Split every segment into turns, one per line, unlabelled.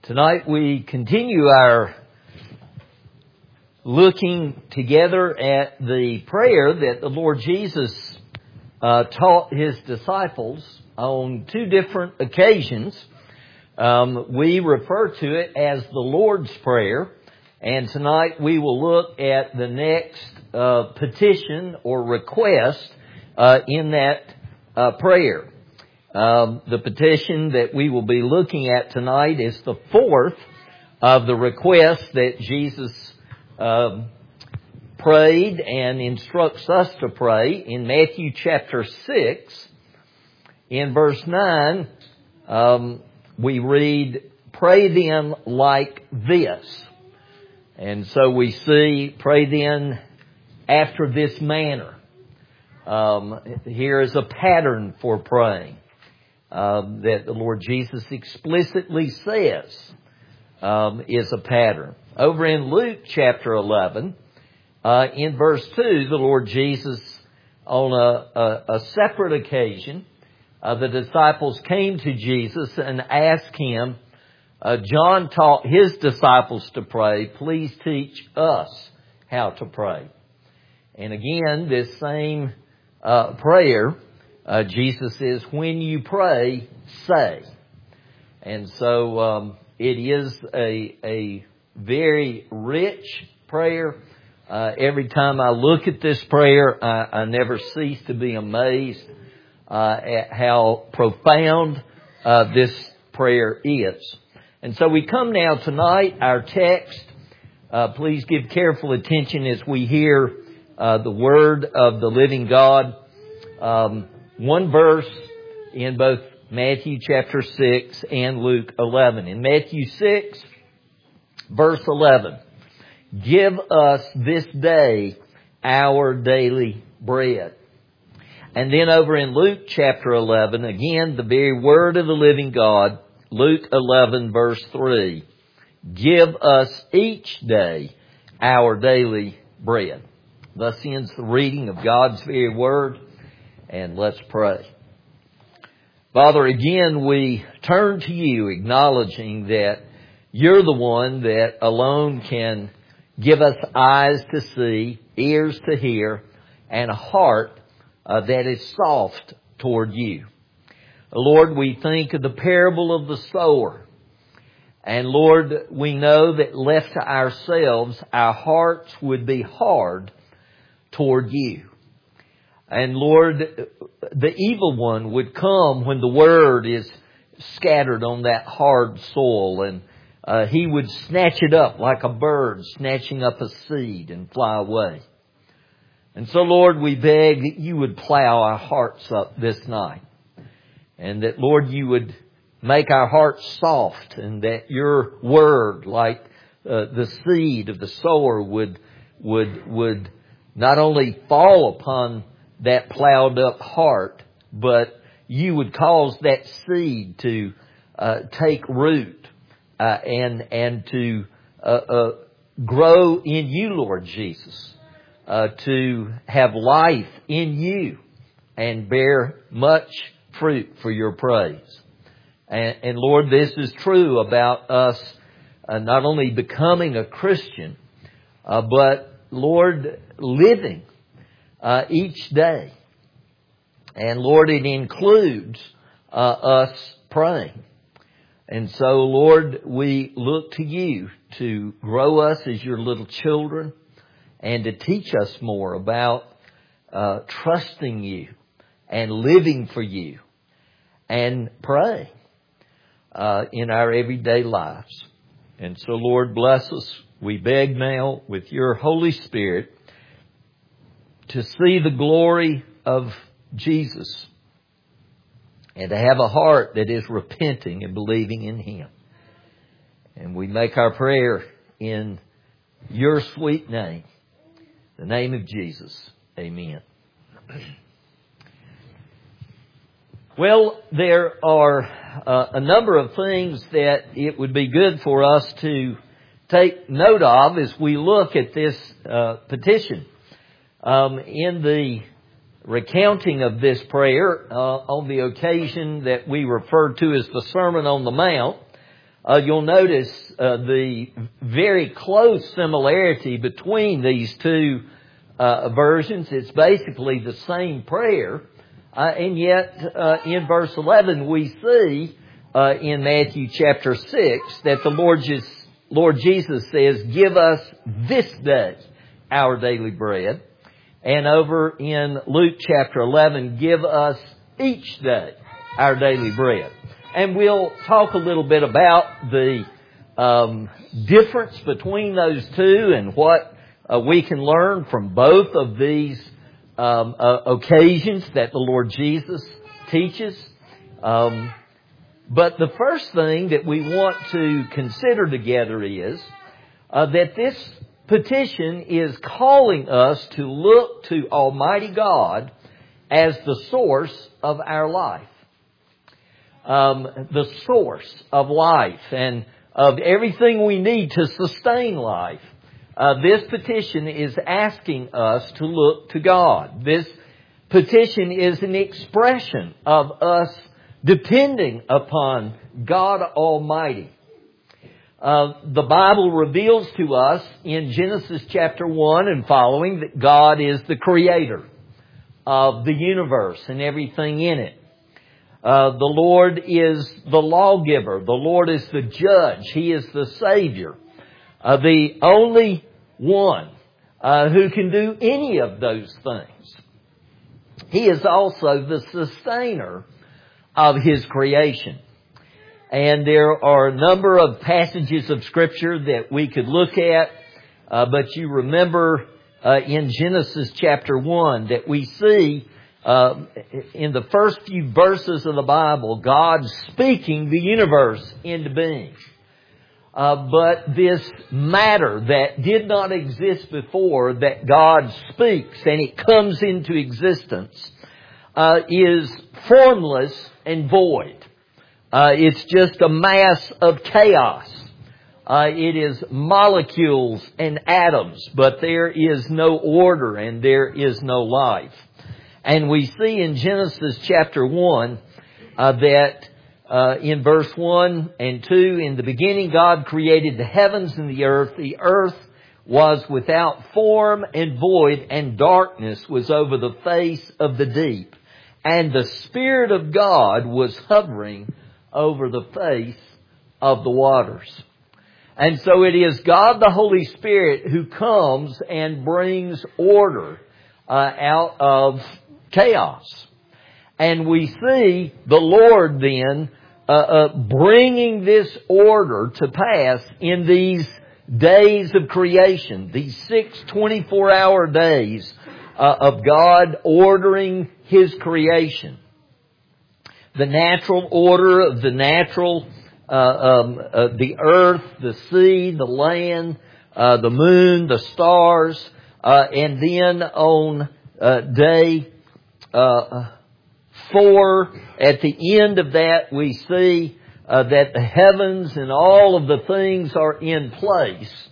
Tonight we continue our looking together at the prayer that the Lord Jesus taught His disciples on two different occasions. We refer to it as the Lord's Prayer, and tonight we will look at the next petition or request in that prayer. The petition that we will be looking at tonight is the fourth of the requests that Jesus prayed and instructs us to pray in Matthew chapter 6. In verse 9, we read, "Pray then like this." And so we see, "Pray then after this manner." Here is a pattern for praying. That the Lord Jesus explicitly says is a pattern. Over in Luke chapter 11, in verse 2, the Lord Jesus, on a separate occasion, the disciples came to Jesus and asked Him, John taught his disciples to pray, please teach us how to pray. And again, this same prayer, Jesus says, when you pray, say. And so it is a very rich prayer. Every time I look at this prayer, I never cease to be amazed at how profound this prayer is. And so we come now tonight, our text. Please give careful attention as we hear the word of the living God. One verse in both Matthew chapter 6 and Luke 11. In Matthew 6, verse 11, "Give us this day our daily bread." And then over in Luke chapter 11, again, the very word of the living God, Luke 11, verse 3, "Give us each day our daily bread." Thus ends the reading of God's very word. And let's pray. Father, again we turn to You, acknowledging that You're the one that alone can give us eyes to see, ears to hear, and a heart that is soft toward You. Lord, we think of the parable of the sower. And Lord, we know that left to ourselves, our hearts would be hard toward You. And Lord, the evil one would come when the word is scattered on that hard soil, and he would snatch it up like a bird snatching up a seed and fly away. And so, Lord, we beg that You would plow our hearts up this night, and that, Lord, You would make our hearts soft, and that Your word, like the seed of the sower, would not only fall upon that plowed up heart, but You would cause that seed to take root and to grow in You, Lord Jesus, to have life in You and bear much fruit for Your praise. And Lord, this is true about us not only becoming a Christian, but Lord, living each day. And Lord, it includes us praying. And so, Lord, we look to You to grow us as Your little children and to teach us more about trusting You and living for You and praying in our everyday lives. And so, Lord, bless us. We beg now with Your Holy Spirit to see the glory of Jesus and to have a heart that is repenting and believing in Him. And we make our prayer in Your sweet name, the name of Jesus. Amen. Well, there are a number of things that it would be good for us to take note of as we look at this petition. In the recounting of this prayer, on the occasion that we refer to as the Sermon on the Mount, you'll notice the very close similarity between these two versions. It's basically the same prayer. And yet, in verse 11, we see in Matthew chapter 6 that the Lord Jesus says, "Give us this day our daily bread." And over in Luke chapter 11, "Give us each day our daily bread." And we'll talk a little bit about the difference between those two and what we can learn from both of these occasions that the Lord Jesus teaches. But the first thing that we want to consider together is that this petition is calling us to look to Almighty God as the source of our life. The source of life and of everything we need to sustain life. This petition is asking us to look to God. This petition is an expression of us depending upon God Almighty. The Bible reveals to us in Genesis chapter 1 and following that God is the creator of the universe and everything in it. The Lord is the lawgiver. The Lord is the judge. He is the Savior. The only one who can do any of those things. He is also the sustainer of His creation. And there are a number of passages of Scripture that we could look at, but you remember in Genesis chapter 1 that we see in the first few verses of the Bible, God speaking the universe into being. But this matter that did not exist before, that God speaks and it comes into existence, is formless and void. It's just a mass of chaos. It is molecules and atoms, but there is no order and there is no life. And we see in Genesis chapter 1 that in verse 1 and 2, "In the beginning God created the heavens and the earth. The earth was without form and void, and darkness was over the face of the deep. And the Spirit of God was hovering over the face of the waters." And so it is God the Holy Spirit who comes and brings order out of chaos. And we see the Lord then bringing this order to pass in these days of creation, these 6 24-hour days of God ordering His creation. The natural order of the natural, the earth, the sea, the land, the moon, the stars, and then on day 4, at the end of that, we see that the heavens and all of the things are in place.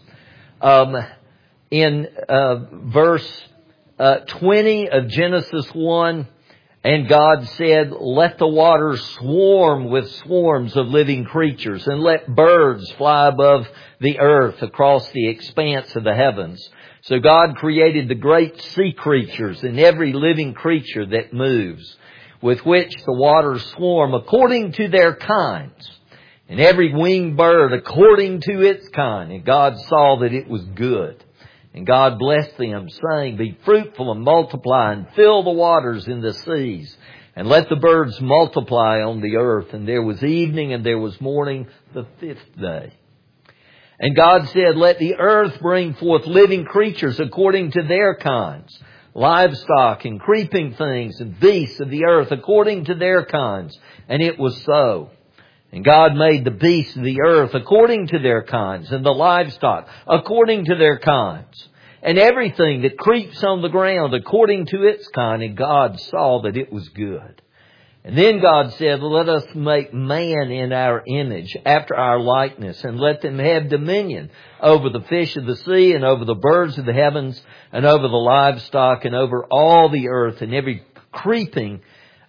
In verse 20 of Genesis 1, "And God said, let the waters swarm with swarms of living creatures, and let birds fly above the earth across the expanse of the heavens. So God created the great sea creatures and every living creature that moves, with which the waters swarm according to their kinds, and every winged bird according to its kind. And God saw that it was good. And God blessed them, saying, Be fruitful and multiply, and fill the waters in the seas, and let the birds multiply on the earth. And there was evening and there was morning, the 5th day. And God said, Let the earth bring forth living creatures according to their kinds, livestock and creeping things and beasts of the earth according to their kinds. And it was so. And God made the beasts of the earth according to their kinds, and the livestock according to their kinds, and everything that creeps on the ground according to its kind. And God saw that it was good. And then God said, Let us make man in our image, after our likeness, and let them have dominion over the fish of the sea, and over the birds of the heavens, and over the livestock, and over all the earth, and every creeping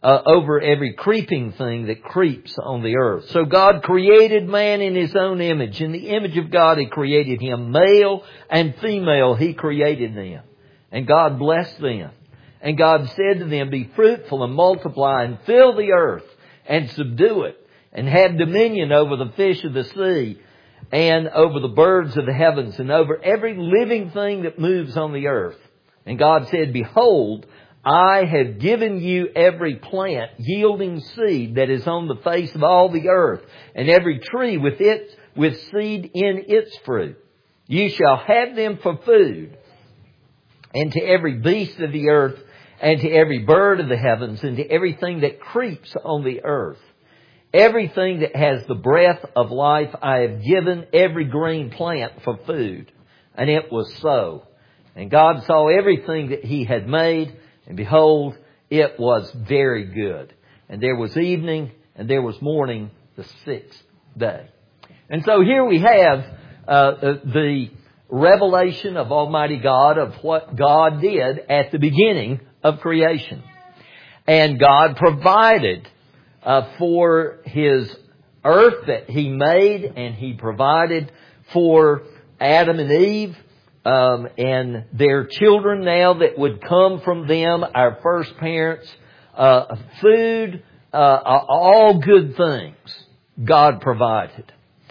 over every creeping thing that creeps on the earth. So God created man in His own image. In the image of God He created him. Male and female He created them. And God blessed them. And God said to them, be fruitful and multiply and fill the earth and subdue it and have dominion over the fish of the sea and over the birds of the heavens and over every living thing that moves on the earth. And God said, behold, I have given you every plant yielding seed that is on the face of all the earth, and every tree with seed in its fruit. You shall have them for food, and to every beast of the earth, and to every bird of the heavens, and to everything that creeps on the earth. Everything that has the breath of life I have given every green plant for food. And it was so. And God saw everything that He had made, and behold, it was very good. And there was evening, and there was morning, the sixth day. And so here we have the revelation of Almighty God of what God did at the beginning of creation. And God provided for His earth that He made, and He provided for Adam and Eve and their children now that would come from them, our first parents, food, all good things God provided.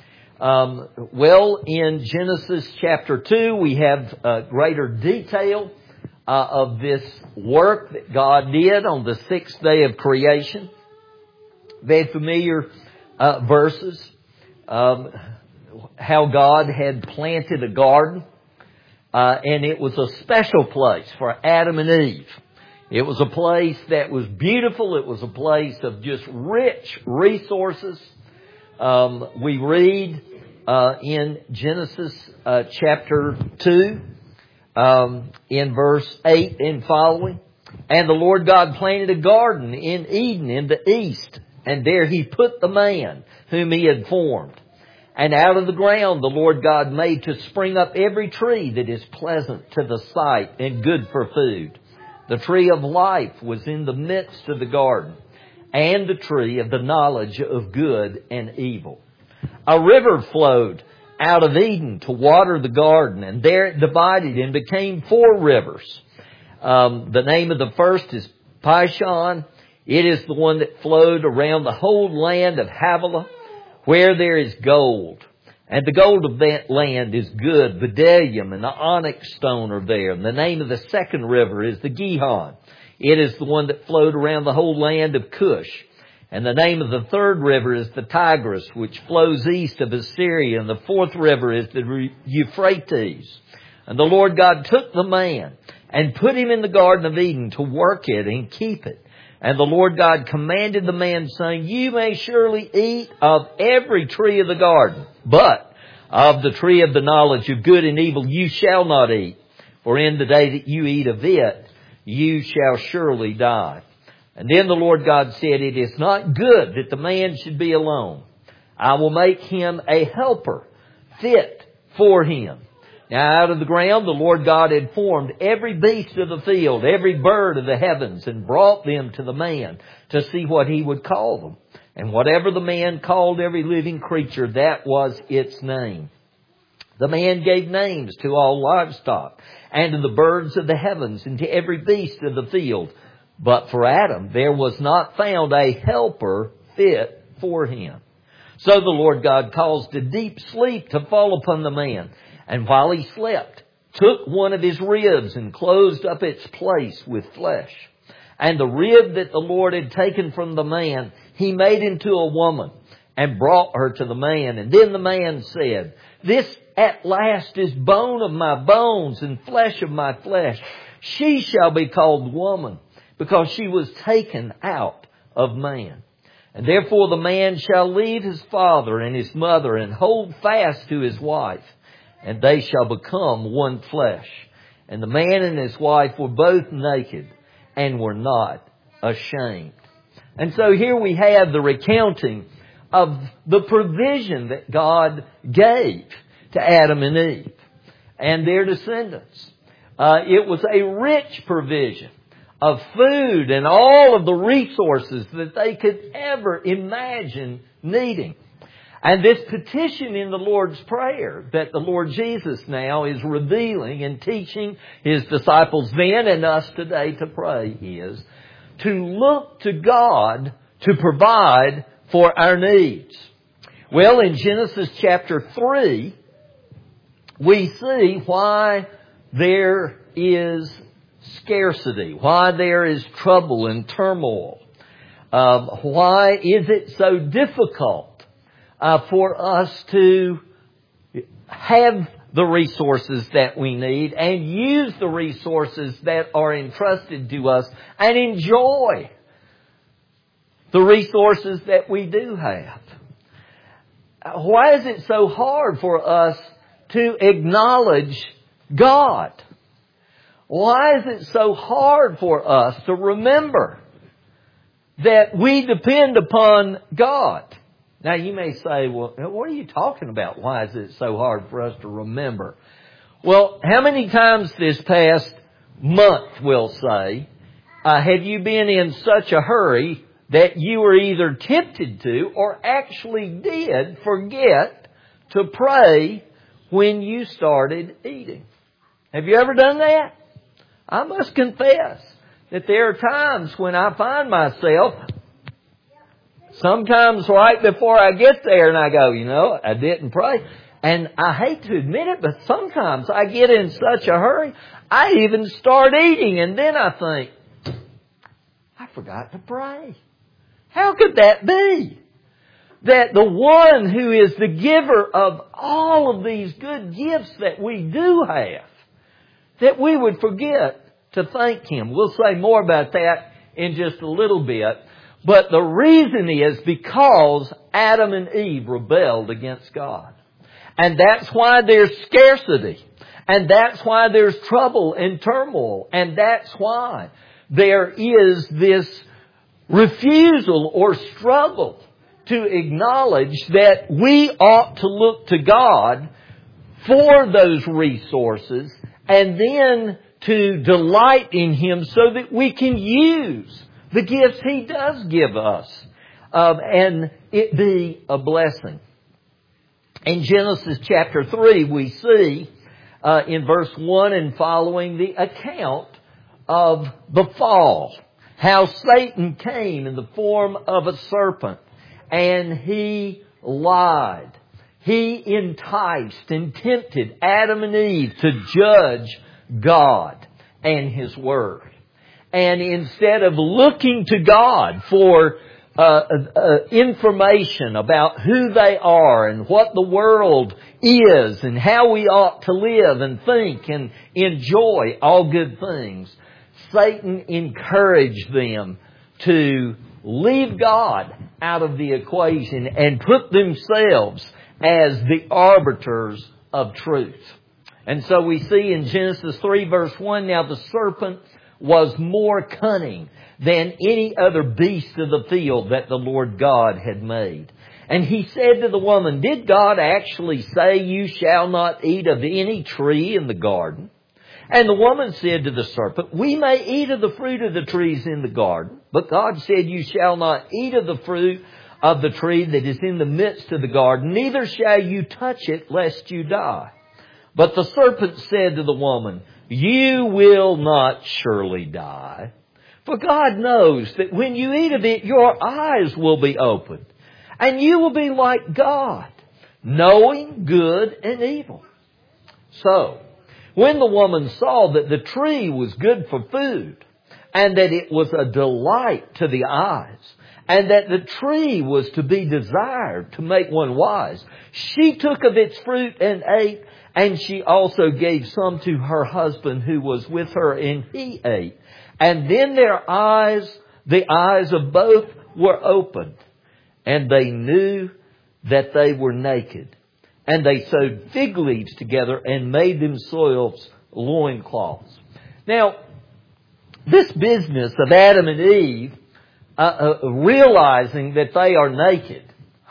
In Genesis chapter 2, we have greater detail of this work that God did on the sixth day of creation. Very familiar verses. How God had planted a garden. And it was a special place for Adam and Eve. It was a place that was beautiful. It was a place of just rich resources. We read in Genesis chapter 2, in verse 8 and following, and the Lord God planted a garden in Eden in the east, and there He put the man whom He had formed. And out of the ground the Lord God made to spring up every tree that is pleasant to the sight and good for food. The tree of life was in the midst of the garden, and the tree of the knowledge of good and evil. A river flowed out of Eden to water the garden, and there it divided and became 4 rivers. The name of the first is Pishon. It is the one that flowed around the whole land of Havilah, where there is gold. And the gold of that land is good. Bdellium and the onyx stone are there. And the name of the second river is the Gihon. It is the one that flowed around the whole land of Cush. And the name of the third river is the Tigris, which flows east of Assyria. And the fourth river is the Euphrates. And the Lord God took the man and put him in the Garden of Eden to work it and keep it. And the Lord God commanded the man, saying, you may surely eat of every tree of the garden, but of the tree of the knowledge of good and evil you shall not eat. For in the day that you eat of it, you shall surely die. And then the Lord God said, it is not good that the man should be alone. I will make him a helper fit for him. Now out of the ground the Lord God had formed every beast of the field, every bird of the heavens, and brought them to the man to see what he would call them. And whatever the man called every living creature, that was its name. The man gave names to all livestock, and to the birds of the heavens, and to every beast of the field. But for Adam there was not found a helper fit for him. So the Lord God caused a deep sleep to fall upon the man. And while he slept, took one of his ribs and closed up its place with flesh. And the rib that the Lord had taken from the man, He made into a woman and brought her to the man. And then the man said, this at last is bone of my bones and flesh of my flesh. She shall be called woman, because she was taken out of man. And therefore the man shall leave his father and his mother and hold fast to his wife, and they shall become one flesh. And the man and his wife were both naked and were not ashamed. And so here we have the recounting of the provision that God gave to Adam and Eve and their descendants. It was a rich provision of food and all of the resources that they could ever imagine needing. And this petition in the Lord's Prayer that the Lord Jesus now is revealing and teaching His disciples then and us today to pray is to look to God to provide for our needs. Well, in Genesis chapter 3, we see why there is scarcity, why there is trouble and turmoil. Why is it so difficult for us to have the resources that we need and use the resources that are entrusted to us and enjoy the resources that we do have? Why is it so hard for us to acknowledge God? Why is it so hard for us to remember that we depend upon God? Now you may say, well, what are you talking about? Why is it so hard for us to remember? Well, how many times this past month, we'll say, have you been in such a hurry that you were either tempted to or actually did forget to pray when you started eating? Have you ever done that? I must confess that there are times when I find myself sometimes right before I get there and I go, I didn't pray. And I hate to admit it, but sometimes I get in such a hurry, I even start eating and then I think, I forgot to pray. How could that be? That the one who is the giver of all of these good gifts that we do have, that we would forget to thank Him. We'll say more about that in just a little bit. But the reason is because Adam and Eve rebelled against God. And that's why there's scarcity. And that's why there's trouble and turmoil. And that's why there is this refusal or struggle to acknowledge that we ought to look to God for those resources and then to delight in Him so that we can use the gifts He does give us and it be a blessing. In Genesis chapter 3 we see in verse 1 and following the account of the fall. How Satan came in the form of a serpent and he lied. He enticed and tempted Adam and Eve to judge God and His Word. And instead of looking to God for information about who they are and what the world is and how we ought to live and think and enjoy all good things, Satan encouraged them to leave God out of the equation and put themselves as the arbiters of truth. And so we see in Genesis 3 verse 1, now the serpent was more cunning than any other beast of the field that the Lord God had made. And he said to the woman, did God actually say you shall not eat of any tree in the garden? And the woman said to the serpent, we may eat of the fruit of the trees in the garden, but God said you shall not eat of the fruit of the tree that is in the midst of the garden, neither shall you touch it lest you die. But the serpent said to the woman, you will not surely die. For God knows that when you eat of it, your eyes will be opened, and you will be like God, knowing good and evil. So, when the woman saw that the tree was good for food, and that it was a delight to the eyes, and that the tree was to be desired to make one wise, she took of its fruit and ate, and she also gave some to her husband who was with her, and he ate. And then the eyes of both were opened, and they knew that they were naked. And they sewed fig leaves together and made themselves loincloths. Now, this business of Adam and Eve realizing that they are naked,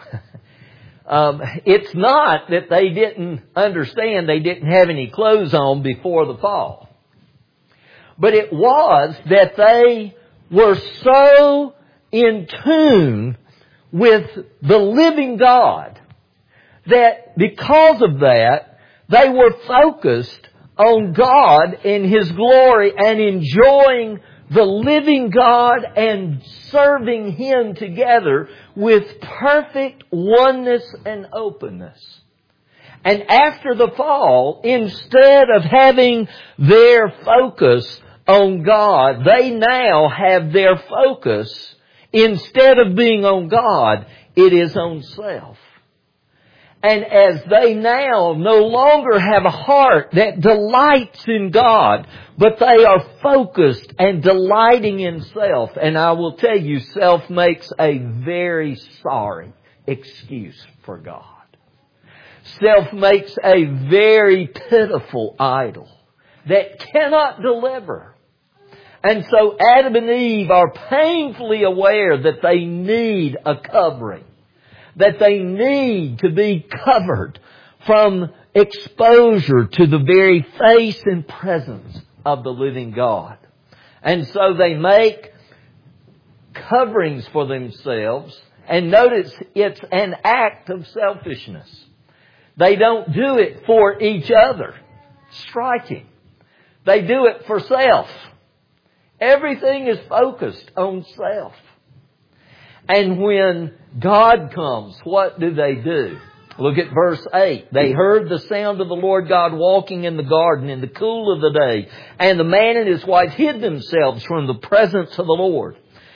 it's not that they didn't understand they didn't have any clothes on before the fall. But it was that they were so in tune with the living God that because of that, they were focused on God and His glory and enjoying the living God and serving Him together with perfect oneness and openness. And after the fall, instead of having their focus on God, they now have their focus, instead of being on God, it is on self. And as they now no longer have a heart that delights in God, but they are focused and delighting in self. And I will tell you, self makes a very sorry excuse for God. Self makes a very pitiful idol that cannot deliver. And so Adam and Eve are painfully aware that they need a covering. That they need to be covered from exposure to the very face and presence of the living God. And so they make coverings for themselves. And notice it's an act of selfishness. They don't do it for each other. Striking. They do it for self. Everything is focused on self. And when God comes, what do? Look at verse 8. They heard the sound of the Lord God walking in the garden in the cool of the day. And the man and his wife hid themselves from the presence of the Lord.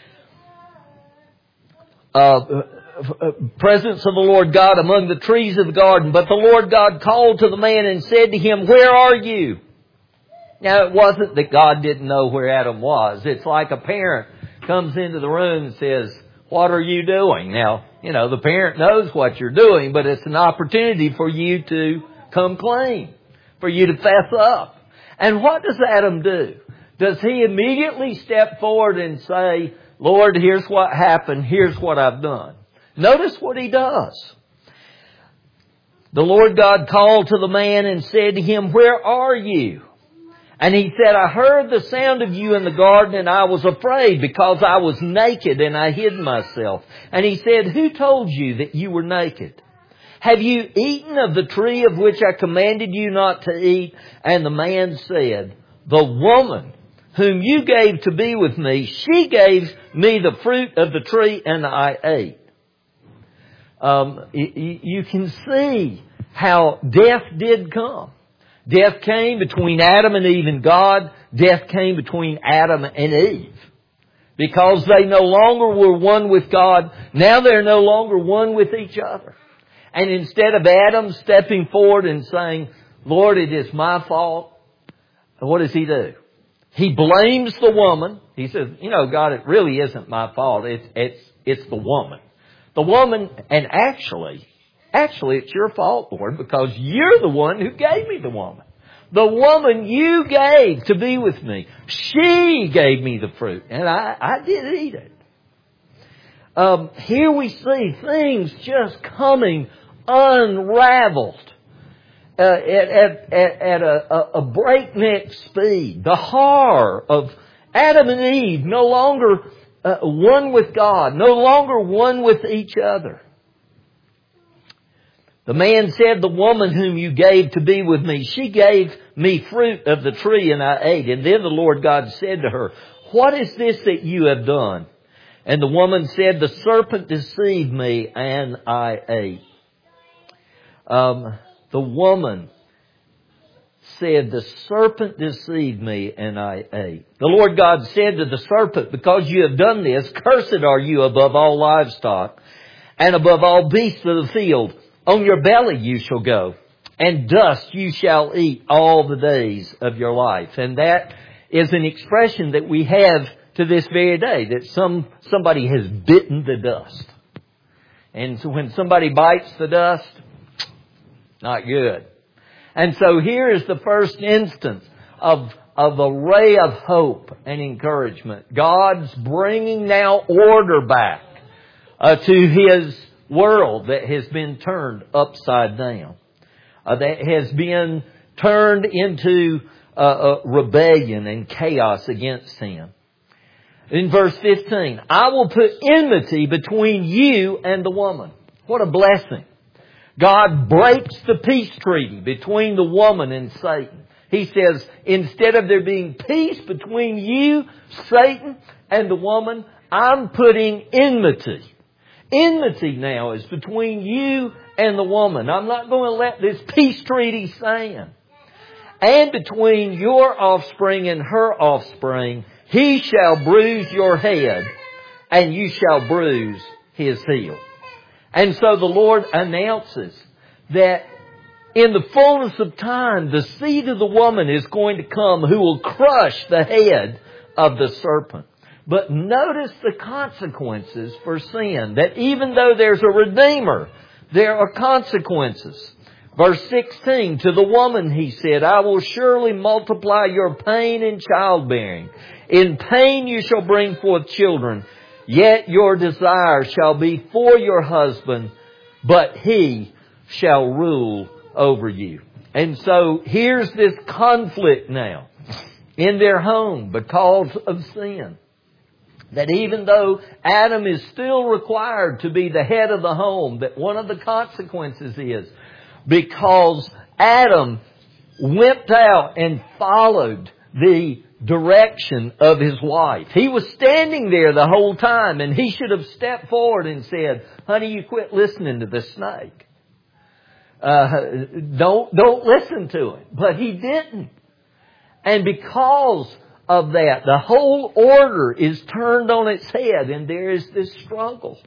Presence of the Lord God among the trees of the garden. But the Lord God called to the man and said to him, "Where are you?" Now, it wasn't that God didn't know where Adam was. It's like a parent comes into the room and says, "What are you doing?" Now, the parent knows what you're doing, but it's an opportunity for you to come clean, for you to fess up. And what does Adam do? Does he immediately step forward and say, "Lord, here's what happened, here's what I've done"? Notice what he does. The Lord God called to the man and said to him, "Where are you?" And he said, "I heard the sound of you in the garden, and I was afraid because I was naked and I hid myself." And he said, "Who told you that you were naked? Have you eaten of the tree of which I commanded you not to eat?" And the man said, "The woman whom you gave to be with me, she gave me the fruit of the tree and I ate." You can see how death did come. Death came between Adam and Eve and God. Death came between Adam and Eve. Because they no longer were one with God, now they're no longer one with each other. And instead of Adam stepping forward and saying, "Lord, it is my fault," what does he do? He blames the woman. He says, "God, it really isn't my fault. It's the woman. The woman, and actually, it's your fault, Lord, because you're the one who gave me the woman. The woman you gave to be with me, she gave me the fruit, and I did eat it." Here we see things just coming unraveled at a breakneck speed. The horror of Adam and Eve no longer one with God, no longer one with each other. The man said, "The woman whom you gave to be with me, she gave me fruit of the tree and I ate." And then the Lord God said to her, "What is this that you have done?" And the woman said, "The serpent deceived me and I ate." The woman said, "The serpent deceived me and I ate." The Lord God said to the serpent, "Because you have done this, cursed are you above all livestock and above all beasts of the field. On your belly you shall go, and dust you shall eat all the days of your life." And that is an expression that we have to this very day, that somebody has bitten the dust. And so when somebody bites the dust, not good. And so here is the first instance of a ray of hope and encouragement. God's bringing now order back to His world that has been turned upside down, that has been turned into rebellion and chaos against Him. In verse 15, I will put enmity between you and the woman. What a blessing. God breaks the peace treaty between the woman and Satan. He says, instead of there being peace between you, Satan, and the woman, I'm putting enmity. Enmity now is between you and the woman. I'm not going to let this peace treaty stand. And between your offspring and her offspring, he shall bruise your head, and you shall bruise his heel. And so the Lord announces that in the fullness of time, the seed of the woman is going to come who will crush the head of the serpent. But notice the consequences for sin, that even though there's a Redeemer, there are consequences. Verse 16, to the woman he said, I will surely multiply your pain in childbearing. In pain you shall bring forth children, yet your desire shall be for your husband, but he shall rule over you. And so here's this conflict now in their home because of sin. That even though Adam is still required to be the head of the home, that one of the consequences is because Adam went out and followed the direction of his wife. He was standing there the whole time, and he should have stepped forward and said, honey, you quit listening to the snake. Don't listen to it. But he didn't. And because of that, the whole order is turned on its head, and there is this struggle.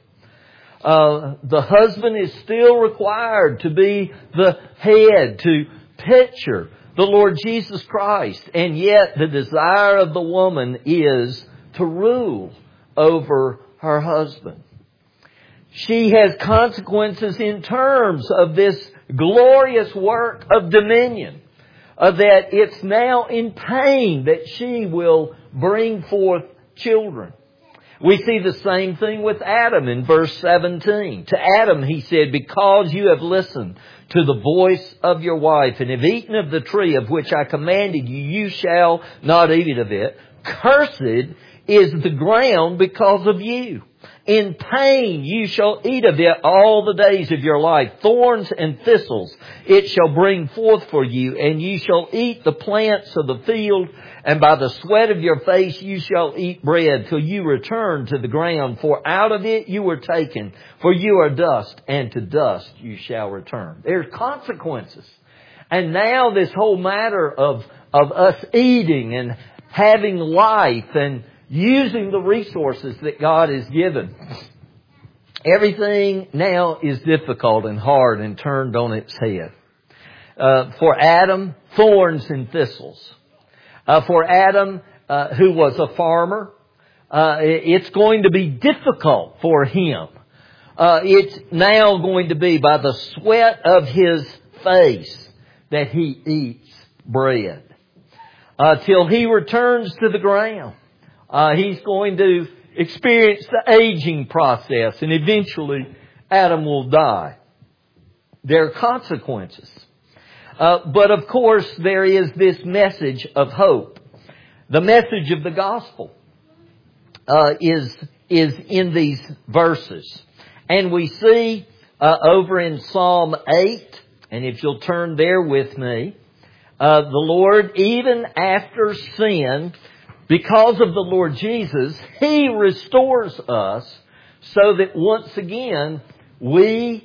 The husband is still required to be the head, to picture the Lord Jesus Christ. And yet the desire of the woman is to rule over her husband. She has consequences in terms of this glorious work of dominion. That it's now in pain that she will bring forth children. We see the same thing with Adam in verse 17. To Adam he said, because you have listened to the voice of your wife and have eaten of the tree of which I commanded you, you shall not eat of it. Cursed is the ground because of you. In pain you shall eat of it all the days of your life. Thorns and thistles it shall bring forth for you, and you shall eat the plants of the field, and by the sweat of your face you shall eat bread till you return to the ground. For out of it you were taken, for you are dust, and to dust you shall return. There's consequences. And now this whole matter of us eating and having life and using the resources that God has given. Everything now is difficult and hard and turned on its head. For Adam, thorns and thistles. For Adam, who was a farmer, it's going to be difficult for him. It's now going to be by the sweat of his face that he eats bread. Till he returns to the ground. He's going to experience the aging process, and eventually Adam will die. There are consequences. But of course there is this message of hope. The message of the gospel is in these verses. And we see over in Psalm 8, and if you'll turn there with me, the Lord, even after sin, because of the Lord Jesus, He restores us so that once again we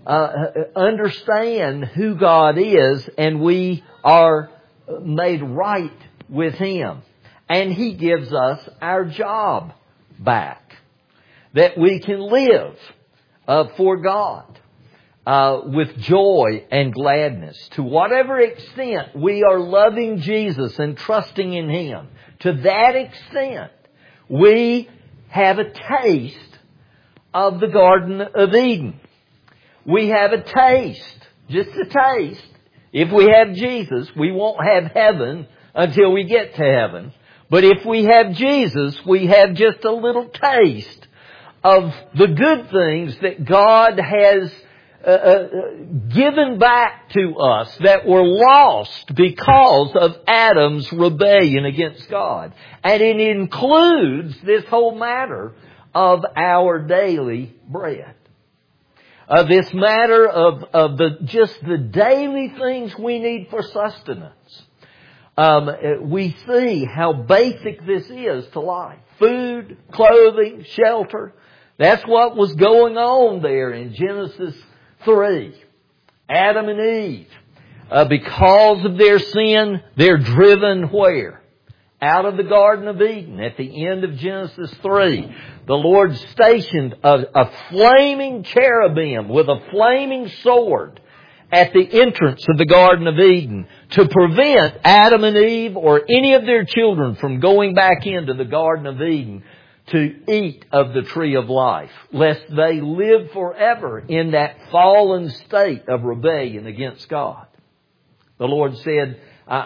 understand who God is and we are made right with Him. And He gives us our job back. That we can live for God with joy and gladness. To whatever extent we are loving Jesus and trusting in Him, to that extent, we have a taste of the Garden of Eden. We have a taste, just a taste. If we have Jesus, we won't have heaven until we get to heaven. But if we have Jesus, we have just a little taste of the good things that God has given back to us that were lost because of Adam's rebellion against God. And it includes this whole matter of our daily bread. This matter of the daily things we need for sustenance. We see how basic this is to life. Food, clothing, shelter. That's what was going on there in Genesis 3. Adam and Eve, because of their sin, they're driven where? Out of the Garden of Eden. At the end of Genesis 3, the Lord stationed a flaming cherubim with a flaming sword at the entrance of the Garden of Eden to prevent Adam and Eve or any of their children from going back into the Garden of Eden to eat of the tree of life, lest they live forever in that fallen state of rebellion against God. The Lord said,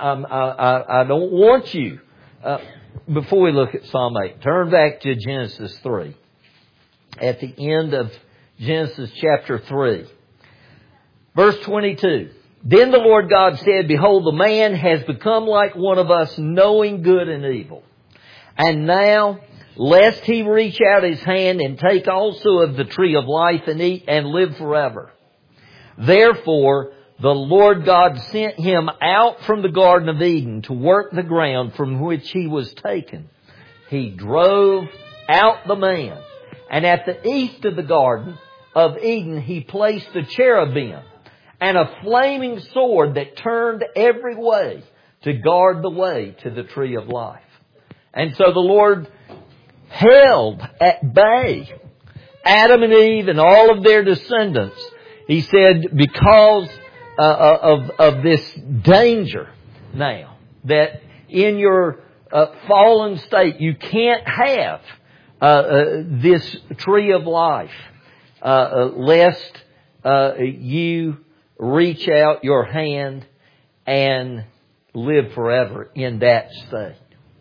I don't want you. Before we look at Psalm 8, turn back to Genesis 3. At the end of Genesis chapter 3, verse 22. Then the Lord God said, Behold, the man has become like one of us, knowing good and evil. And now, lest he reach out his hand and take also of the tree of life and eat and live forever. Therefore, the Lord God sent him out from the Garden of Eden to work the ground from which he was taken. He drove out the man. And at the east of the Garden of Eden, he placed the cherubim and a flaming sword that turned every way to guard the way to the tree of life. And so the Lord held at bay Adam and Eve and all of their descendants. He said, because of this danger now, that in your fallen state you can't have this tree of life, lest you reach out your hand and live forever in that state.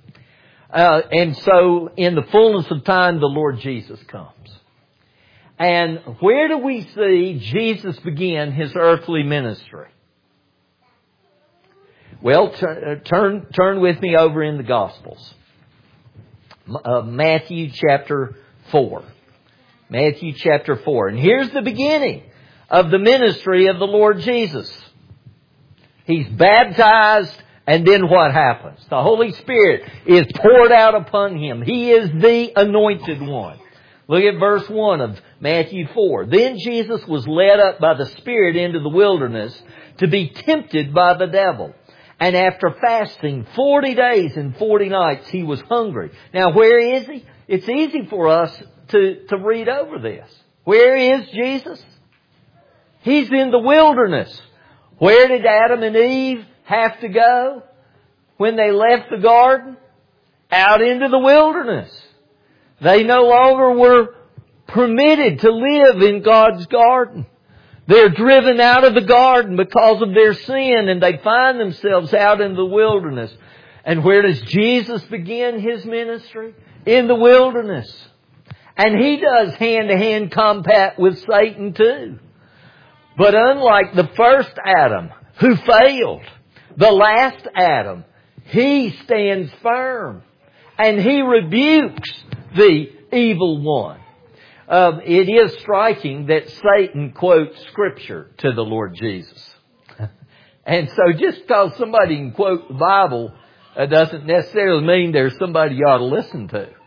And so in the fullness of time, the Lord Jesus comes. And where do we see Jesus begin His earthly ministry? Well, turn with me over in the Gospels. Matthew chapter 4. Matthew chapter 4. And here's the beginning of the ministry of the Lord Jesus. He's baptized, and then what happens? The Holy Spirit is poured out upon Him. He is the anointed one. Look at verse 1 of Matthew 4. Then Jesus was led up by the Spirit into the wilderness to be tempted by the devil. And after fasting 40 days and 40 nights, He was hungry. Now, where is He? It's easy for us to read over this. Where is Jesus? He's in the wilderness. Where did Adam and Eve have to go when they left the garden? Out into the wilderness. They no longer were permitted to live in God's garden. They're driven out of the garden because of their sin, and they find themselves out in the wilderness. And where does Jesus begin His ministry? In the wilderness. And He does hand-to-hand combat with Satan too. But unlike the first Adam, who failed, the last Adam, he stands firm. And he rebukes the evil one. It is striking that Satan quotes Scripture to the Lord Jesus. And so just because somebody can quote the Bible doesn't necessarily mean there's somebody you ought to listen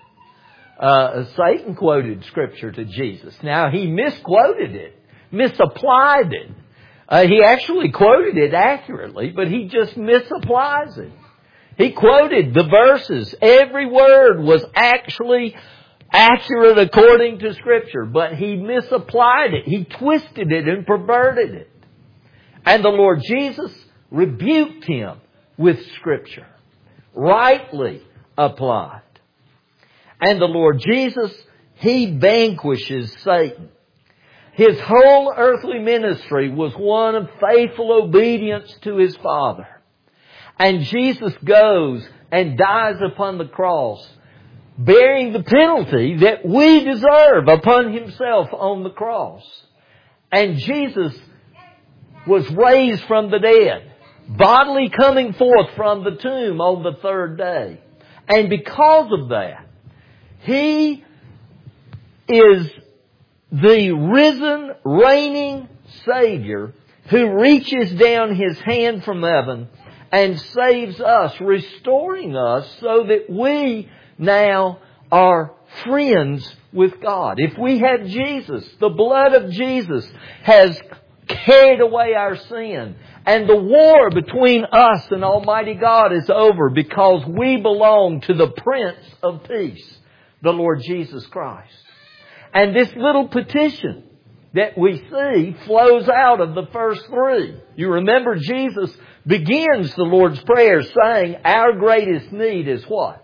to. Satan quoted Scripture to Jesus. Now, he misquoted it, misapplied it. He actually quoted it accurately, but he just misapplies it. He quoted the verses. Every word was actually accurate according to Scripture, but he misapplied it. He twisted it and perverted it. And the Lord Jesus rebuked him with Scripture, rightly applied. And the Lord Jesus, He vanquishes Satan. His whole earthly ministry was one of faithful obedience to His Father. And Jesus goes and dies upon the cross, bearing the penalty that we deserve upon Himself on the cross. And Jesus was raised from the dead, bodily coming forth from the tomb on the third day. And because of that, He is the risen, reigning Savior who reaches down His hand from heaven and saves us, restoring us so that we now are friends with God. If we have Jesus, the blood of Jesus has carried away our sin. And the war between us and Almighty God is over because we belong to the Prince of Peace, the Lord Jesus Christ. And this little petition that we see flows out of the first three. You remember Jesus begins the Lord's Prayer saying, our greatest need is what?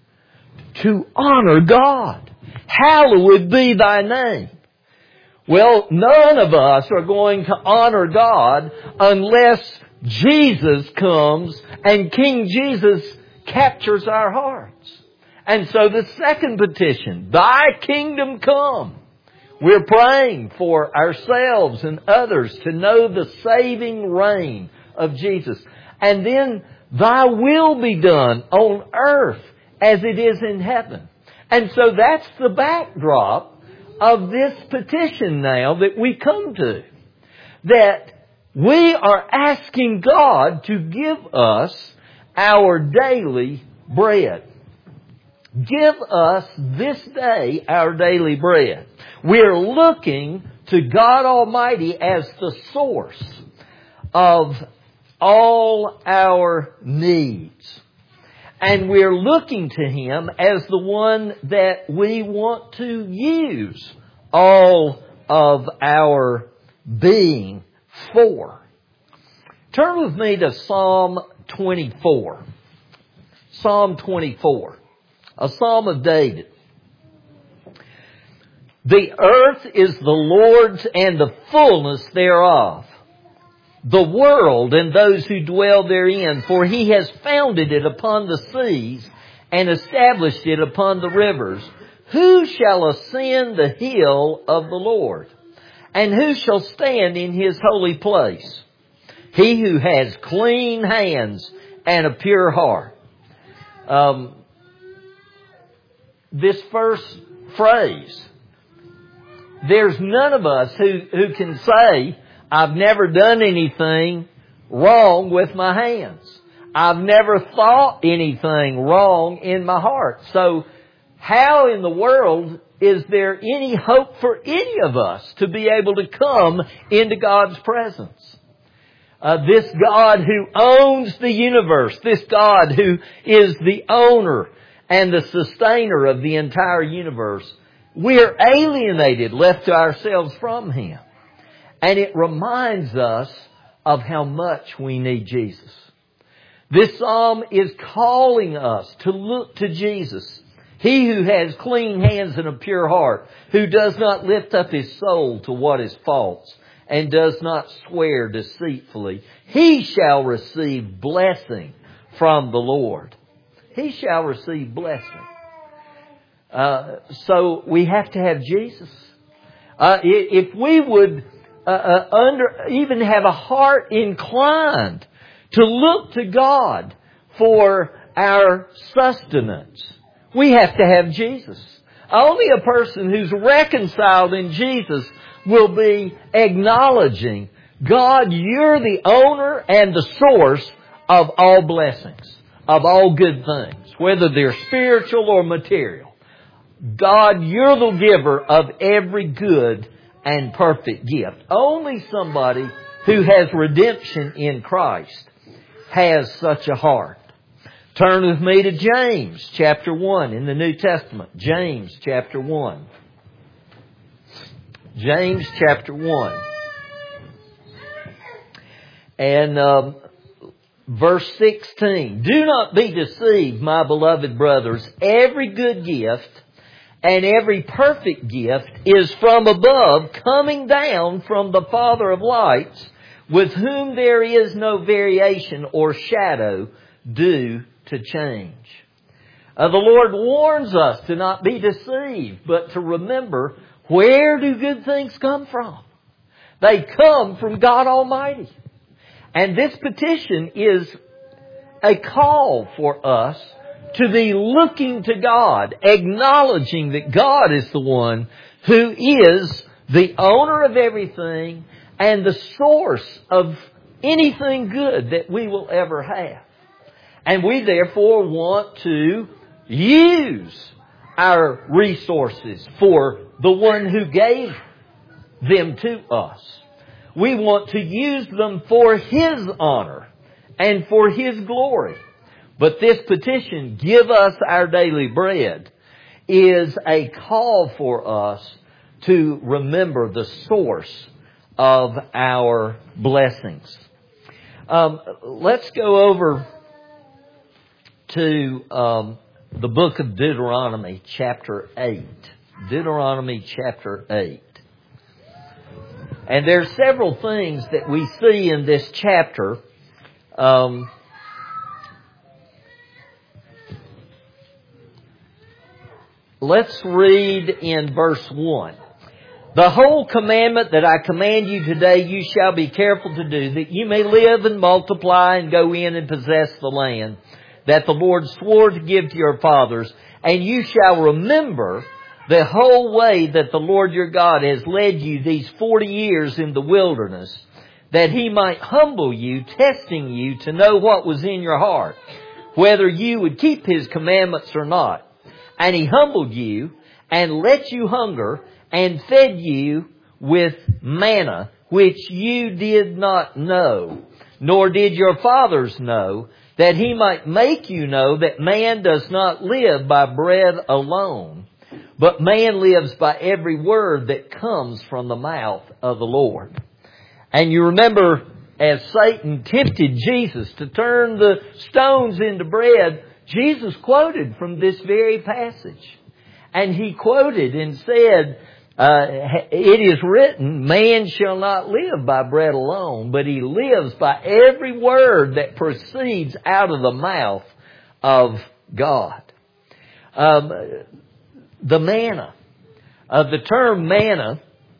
To honor God. Hallowed be Thy name. Well, none of us are going to honor God unless Jesus comes and King Jesus captures our hearts. And so the second petition, Thy kingdom come. We're praying for ourselves and others to know the saving reign of Jesus. And then, Thy will be done on earth as it is in heaven. And so that's the backdrop of this petition now that we come to. That we are asking God to give us our daily bread. Give us this day our daily bread. We're looking to God Almighty as the source of all our needs. And we're looking to Him as the one that we want to use all of our being for. Turn with me to Psalm 24. Psalm 24. A Psalm of David. The earth is the Lord's and the fullness thereof, the world and those who dwell therein, for He has founded it upon the seas and established it upon the rivers. Who shall ascend the hill of the Lord? And who shall stand in His holy place? He who has clean hands and a pure heart. This first phrase, there's none of us who can say, I've never done anything wrong with my hands. I've never thought anything wrong in my heart. So how in the world is there any hope for any of us to be able to come into God's presence? This God who owns the universe, this God who is the owner and the sustainer of the entire universe, we are alienated, left to ourselves from Him. And it reminds us of how much we need Jesus. This psalm is calling us to look to Jesus. He who has clean hands and a pure heart, who does not lift up his soul to what is false, and does not swear deceitfully, he shall receive blessing from the Lord. He shall receive blessing. So we have to have Jesus. If we would even have a heart inclined to look to God for our sustenance, we have to have Jesus. Only a person who's reconciled in Jesus will be acknowledging, God, You're the owner and the source of all blessings, of all good things, whether they're spiritual or material. God, You're the giver of every good and perfect gift. Only somebody who has redemption in Christ has such a heart. Turn with me to James chapter 1 in the New Testament. James chapter 1. James chapter 1. And verse 16. Do not be deceived, my beloved brothers. Every good gift and every perfect gift is from above, coming down from the Father of lights, with whom there is no variation or shadow due to change. The Lord warns us to not be deceived, but to remember, where do good things come from? They come from God Almighty. And this petition is a call for us to be looking to God, acknowledging that God is the one who is the owner of everything and the source of anything good that we will ever have. And we therefore want to use our resources for the one who gave them to us. We want to use them for His honor and for His glory. But this petition, give us our daily bread, is a call for us to remember the source of our blessings. Let's go over to the book of Deuteronomy, chapter 8. Deuteronomy, chapter 8. And there are several things that we see in this chapter. Let's read in verse 1. The whole commandment that I command you today you shall be careful to do, that you may live and multiply and go in and possess the land that the Lord swore to give to your fathers. And you shall remember the whole way that the Lord your God has led you these 40 years in the wilderness, that He might humble you, testing you to know what was in your heart, whether you would keep His commandments or not. And He humbled you and let you hunger and fed you with manna, which you did not know, nor did your fathers know, that He might make you know that man does not live by bread alone, but man lives by every word that comes from the mouth of the Lord. And you remember, as Satan tempted Jesus to turn the stones into bread, Jesus quoted from this very passage. And He quoted and said, it is written, man shall not live by bread alone, but he lives by every word that proceeds out of the mouth of God. The manna. The term manna,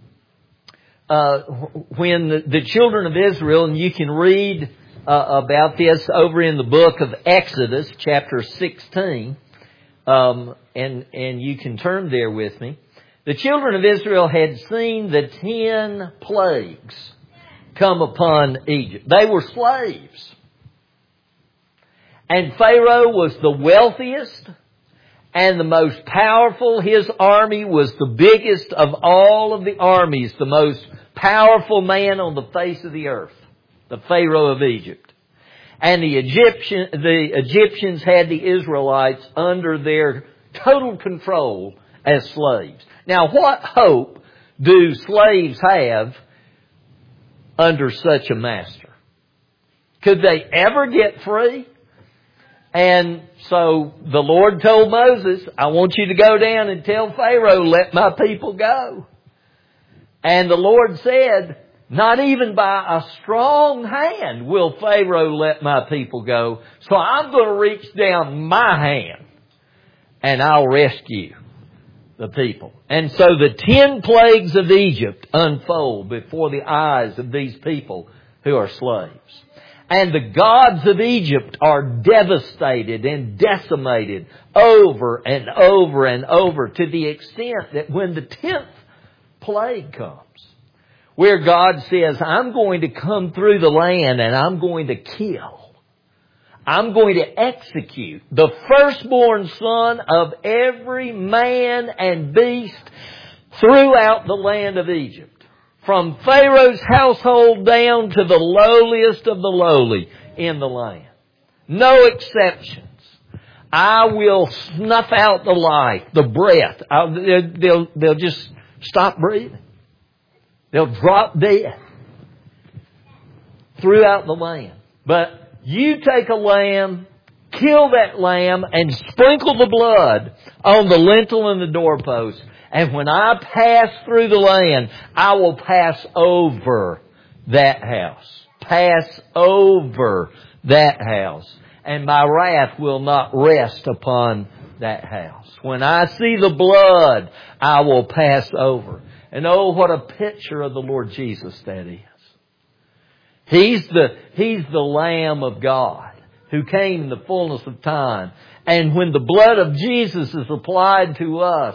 when the children of Israel, and you can read about this over in the book of Exodus, chapter 16, and you can turn there with me. The children of Israel had seen the 10 plagues come upon Egypt. They were slaves. And Pharaoh was the wealthiest and the most powerful. His army was the biggest of all of the armies, the most powerful man on the face of the earth, the Pharaoh of Egypt. And the Egyptians had the Israelites under their total control as slaves. Now, what hope do slaves have under such a master? Could they ever get free? And so the Lord told Moses, I want you to go down and tell Pharaoh, let my people go. And the Lord said, not even by a strong hand will Pharaoh let my people go. So I'm going to reach down my hand and I'll rescue the people. And so the 10 plagues of Egypt unfold before the eyes of these people who are slaves. And the gods of Egypt are devastated and decimated over and over and over, to the extent that when the 10th plague comes, where God says, I'm going to come through the land and I'm going to kill, I'm going to execute the firstborn son of every man and beast throughout the land of Egypt, from Pharaoh's household down to the lowliest of the lowly in the land. No exceptions. I will snuff out the life, the breath. They'll just stop breathing. They'll drop dead throughout the land. But you take a lamb, kill that lamb, and sprinkle the blood on the lintel and the doorpost. And when I pass through the land, I will pass over that house. Pass over that house. And my wrath will not rest upon that house. When I see the blood, I will pass over. And oh, what a picture of the Lord Jesus that is. He's the Lamb of God who came in the fullness of time. And when the blood of Jesus is applied to us,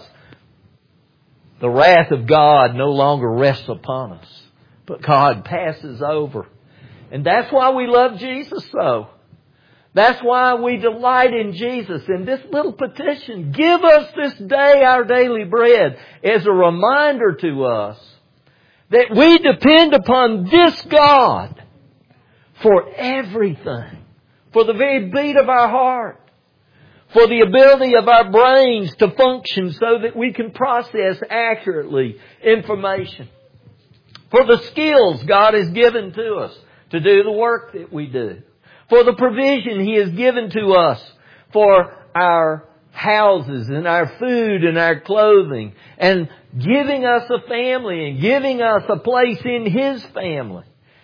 the wrath of God no longer rests upon us, but God passes over. And that's why we love Jesus so. That's why we delight in Jesus. And this little petition, give us this day our daily bread, is a reminder to us that we depend upon this God for everything. For the very beat of our heart. For the ability of our brains to function so that we can process accurately information. For the skills God has given to us to do the work that we do. For the provision He has given to us for our houses and our food and our clothing. And giving us a family and giving us a place in His family.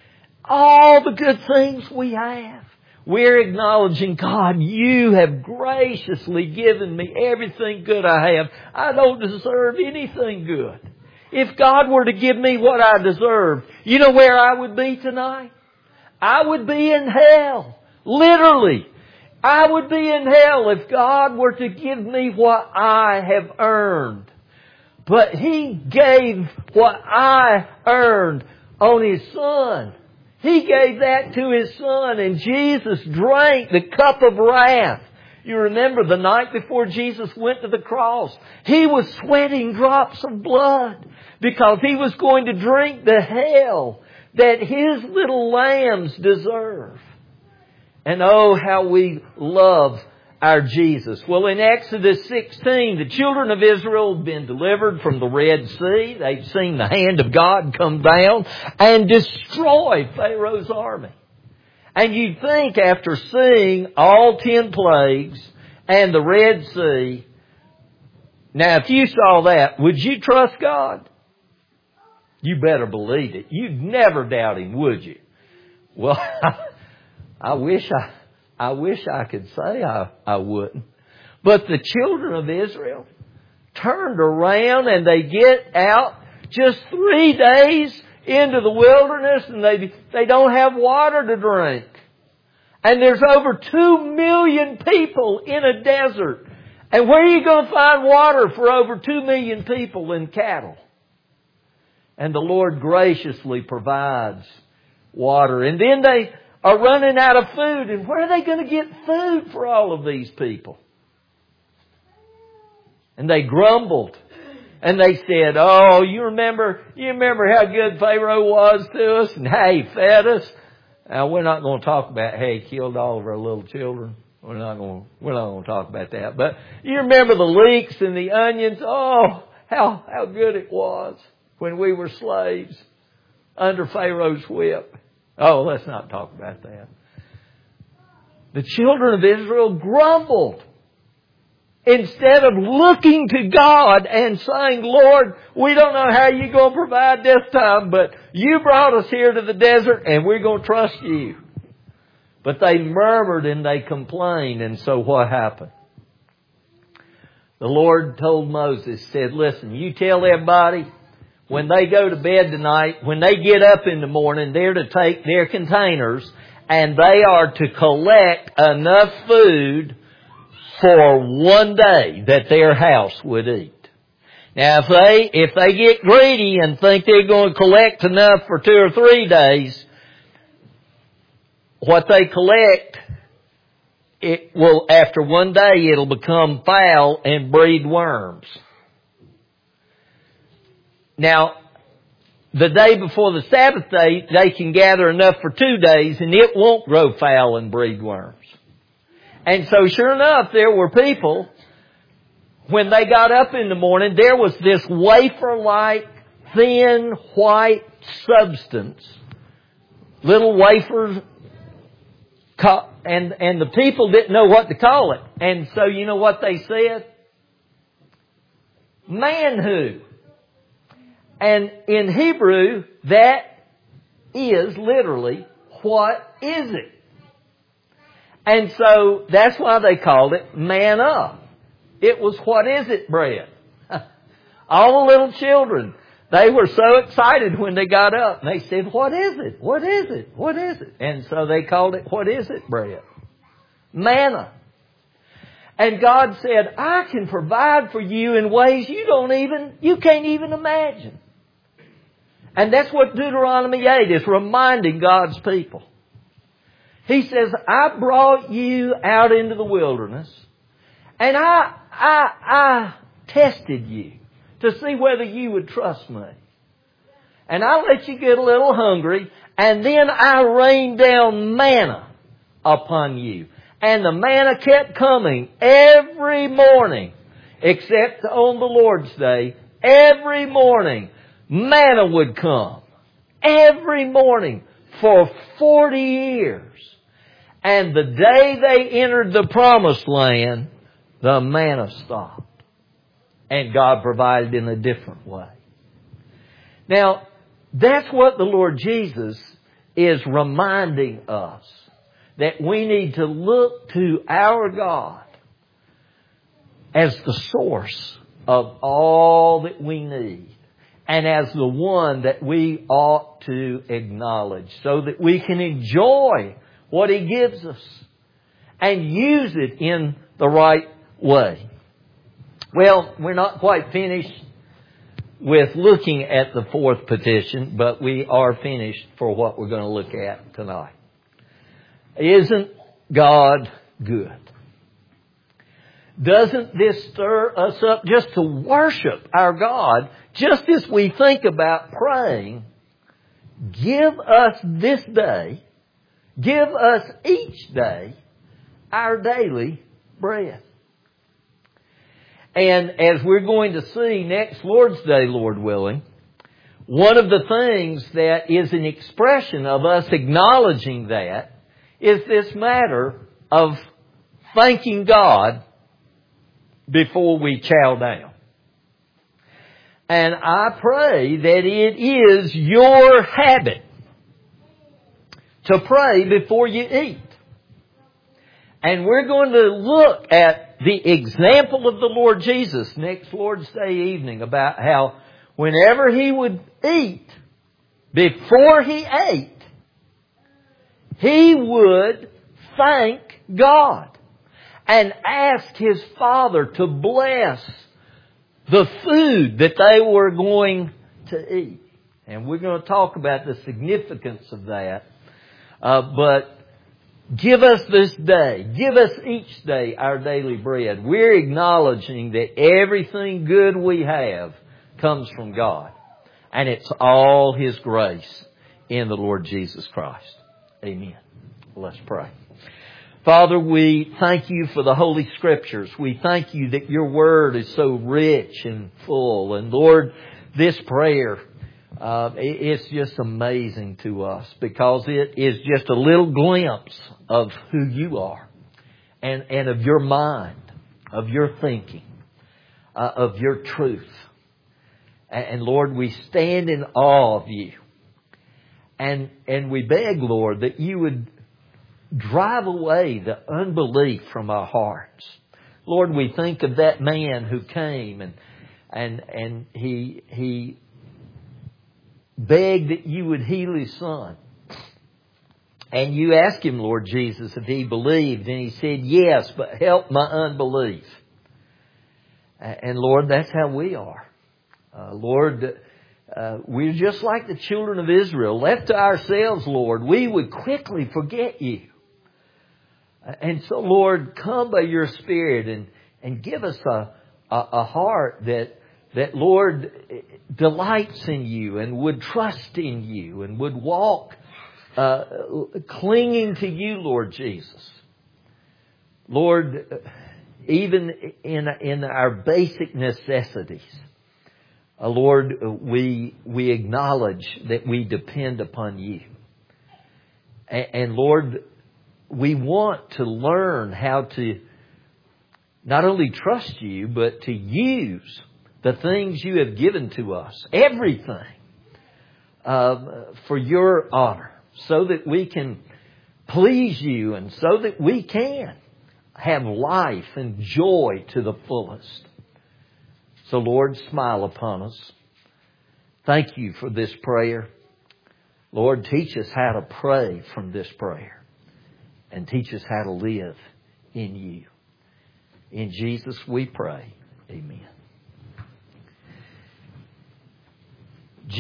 All the good things we have. We're acknowledging, God, You have graciously given me everything good I have. I don't deserve anything good. If God were to give me what I deserve, you know where I would be tonight? I would be in hell. Literally. I would be in hell if God were to give me what I have earned. But He gave what I earned on His Son. He gave that to His Son, and Jesus drank the cup of wrath. You remember the night before Jesus went to the cross, He was sweating drops of blood because He was going to drink the hell that His little lambs deserve. And oh, how we love our Jesus. Well, in Exodus 16, the children of Israel have been delivered from the Red Sea. They've seen the hand of God come down and destroy Pharaoh's army. And you'd think after seeing all 10 plagues and the Red Sea, now if you saw that, would you trust God? You better believe it. You'd never doubt Him, would you? Well, I wish I could say I wouldn't. But the children of Israel turned around and they get out just 3 days into the wilderness and they don't have water to drink. And there's over 2 million people in a desert. And where are you going to find water for over 2 million people and cattle? And the Lord graciously provides water. And then they are running out of food. And where are they going to get food for all of these people? And they grumbled. And they said, oh, you remember how good Pharaoh was to us and how he fed us? Now, we're not going to talk about how he killed all of our little children. We're not going to talk about that. But you remember the leeks and the onions? Oh, how good it was when we were slaves under Pharaoh's whip. Oh, let's not talk about that. The children of Israel grumbled. Instead of looking to God and saying, Lord, we don't know how you're going to provide this time, but you brought us here to the desert and we're going to trust you. But they murmured and they complained, and so what happened? The Lord told Moses, said, listen, you tell everybody when they go to bed tonight, when they get up in the morning, they're to take their containers and they are to collect enough food for 1 day that their house would eat. Now, if they get greedy and think they're going to collect enough for 2 or 3 days, what they collect, it will, after 1 day, it'll become foul and breed worms. Now, the day before the Sabbath day, they can gather enough for 2 days and it won't grow foul and breed worms. And so sure enough, there were people, when they got up in the morning, there was this wafer-like, thin, white substance. Little wafers, and the people didn't know what to call it. And so you know what they said? Manhu. And in Hebrew, that is literally, what is it? And so that's why they called it manna. It was, what is it bread? All the little children, they were so excited when they got up. And they said, what is it? What is it? What is it? And so they called it, what is it bread? Manna. And God said, I can provide for you in ways you can't even imagine. And that's what Deuteronomy 8 is reminding God's people. He says, I brought you out into the wilderness and I tested you to see whether you would trust me. And I let you get a little hungry, and then I rained down manna upon you. And the manna kept coming every morning, except on the Lord's Day. Every morning, manna would come. Every morning for 40 years. And the day they entered the promised land, the manna stopped. And God provided in a different way. Now, that's what the Lord Jesus is reminding us. That we need to look to our God as the source of all that we need. And as the one that we ought to acknowledge. So that we can enjoy what He gives us. And use it in the right way. Well, we're not quite finished with looking at the fourth petition. But we are finished for what we're going to look at tonight. Isn't God good? Doesn't this stir us up just to worship our God, just as we think about praying, give us this day, give us each day our daily bread. And as we're going to see next Lord's Day, Lord willing, one of the things that is an expression of us acknowledging that is this matter of thanking God before we chow down. And I pray that it is your habit to pray before you eat. And we're going to look at the example of the Lord Jesus next Lord's Day evening about how whenever He would eat, before He ate, He would thank God and ask His Father to bless the food that they were going to eat. And we're going to talk about the significance of that. But give us this day, give us each day our daily bread. We're acknowledging that everything good we have comes from God. And it's all His grace in the Lord Jesus Christ. Amen. Let's pray. Father, we thank You for the Holy Scriptures. We thank You that Your Word is so rich and full. And Lord, this prayer, it's just amazing to us because it is just a little glimpse of who You are and of Your mind, of Your thinking, of Your truth. And Lord, we stand in awe of You. And we beg, Lord, that You would drive away the unbelief from our hearts. Lord, we think of that man who came and he begged that You would heal his son. And You asked him, Lord Jesus, if he believed. And he said, yes, but help my unbelief. And Lord, that's how we are. Lord, we're just like the children of Israel. Left to ourselves, Lord, we would quickly forget You. And so, Lord, come by Your Spirit and give us a heart that, Lord, delights in You and would trust in You and would walk clinging to You, Lord Jesus. Lord, even in our basic necessities, Lord, we acknowledge that we depend upon You. And Lord, we want to learn how to not only trust You, but to use the things You have given to us, everything, for Your honor, so that we can please You and so that we can have life and joy to the fullest. So Lord, smile upon us. Thank you for this prayer. Lord, teach us how to pray from this prayer. And teach us how to live in you. In Jesus we pray.